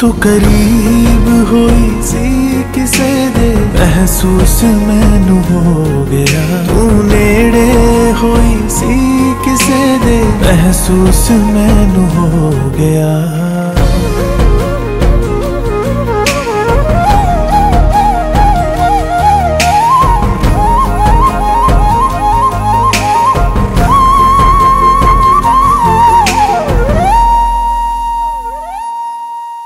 तू करीब होई सी किसे दे महसूस मैनू हो गया। तू नेड़े होई सी किसे दे महसूस मैनू हो गया।